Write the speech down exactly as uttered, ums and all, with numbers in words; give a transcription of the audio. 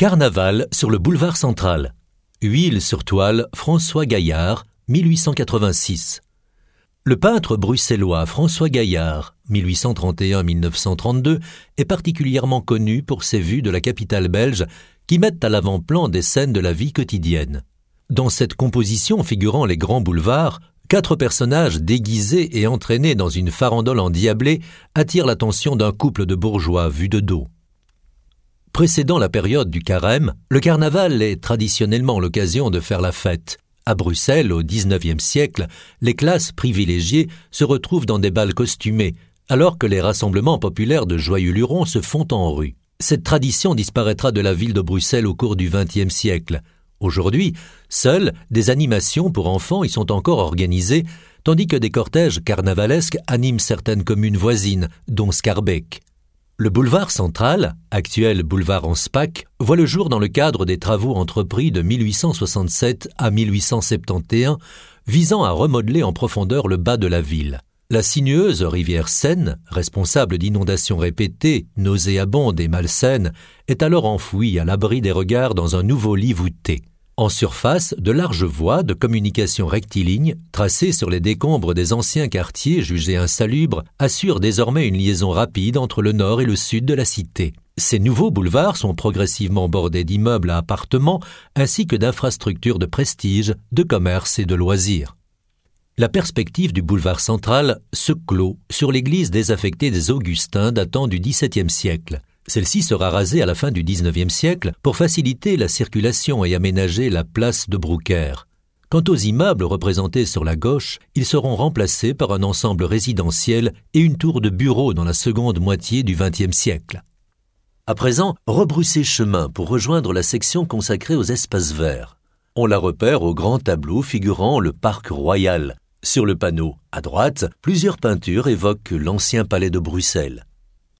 Carnaval sur le boulevard central. Huile sur toile, François Gaillard, mille huit cent quatre-vingt-six. Le peintre bruxellois François Gaillard, mille huit cent trente et un à mille neuf cent trente-deux, est particulièrement connu pour ses vues de la capitale belge qui mettent à l'avant-plan des scènes de la vie quotidienne. Dans cette composition figurant les grands boulevards, quatre personnages déguisés et entraînés dans une farandole endiablée attirent l'attention d'un couple de bourgeois vus de dos. Précédant la période du carême, le carnaval est traditionnellement l'occasion de faire la fête. À Bruxelles, au dix-neuvième siècle, les classes privilégiées se retrouvent dans des bals costumés, alors que les rassemblements populaires de joyeux lurons se font en rue. Cette tradition disparaîtra de la ville de Bruxelles au cours du vingtième siècle. Aujourd'hui, seules des animations pour enfants y sont encore organisées, tandis que des cortèges carnavalesques animent certaines communes voisines, dont Schaerbeek. Le boulevard central, actuel boulevard Anspach, voit le jour dans le cadre des travaux entrepris de mille huit cent soixante-sept à mille huit cent soixante et onze, visant à remodeler en profondeur le bas de la ville. La sinueuse rivière Seine, responsable d'inondations répétées, nauséabondes et malsaines, est alors enfouie à l'abri des regards dans un nouveau lit voûté. En surface, de larges voies de communication rectilignes, tracées sur les décombres des anciens quartiers jugés insalubres, assurent désormais une liaison rapide entre le nord et le sud de la cité. Ces nouveaux boulevards sont progressivement bordés d'immeubles à appartements ainsi que d'infrastructures de prestige, de commerce et de loisirs. La perspective du boulevard central se clôt sur l'église désaffectée des Augustins datant du dix-septième siècle. Celle-ci sera rasée à la fin du dix-neuvième siècle pour faciliter la circulation et aménager la place de Broucker. Quant aux immeubles représentés sur la gauche, ils seront remplacés par un ensemble résidentiel et une tour de bureaux dans la seconde moitié du vingtième siècle. À présent, rebroussez chemin pour rejoindre la section consacrée aux espaces verts. On la repère au grand tableau figurant le Parc Royal. Sur le panneau, à droite, plusieurs peintures évoquent l'ancien palais de Bruxelles.